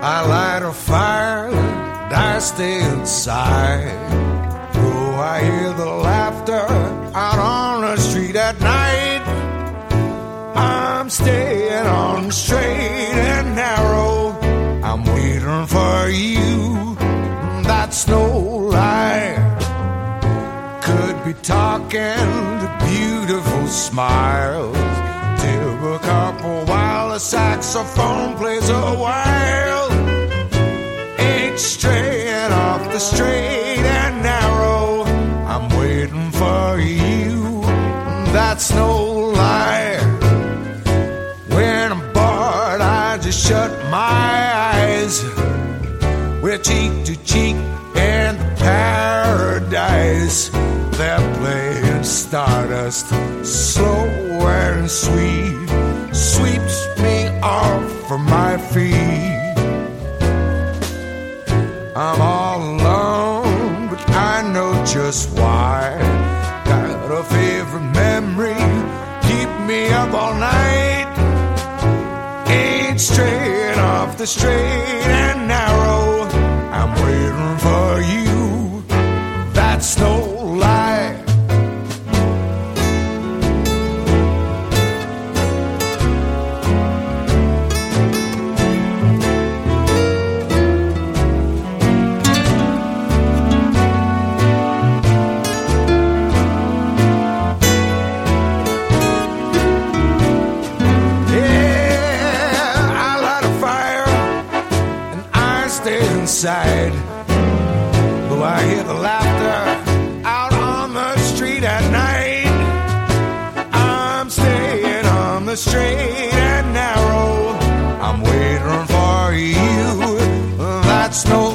I light a fire and I stay inside. Oh, I hear the laughter out on the street at night. I'm staying on the straight and narrow. I'm waiting for you, that's no lie. Could be talking to beautiful smiles, till a couple while the saxophone plays a while. Ain't straying off the straight and narrow. I'm waiting for you, that's no lie. When I'm bored, I just shut my eyes. We're cheek to cheek in paradise. They're playing Stardust, slow and sweet, sweeps me off from my feet. I'm all alone, but I know just why. Got a favorite memory, keep me up all night. Ain't straying off the straight and narrow. I'm waiting for you, that's no lie. Inside, though I hear the laughter out on the street at night. I'm staying on the straight and narrow. I'm waiting for you, that's no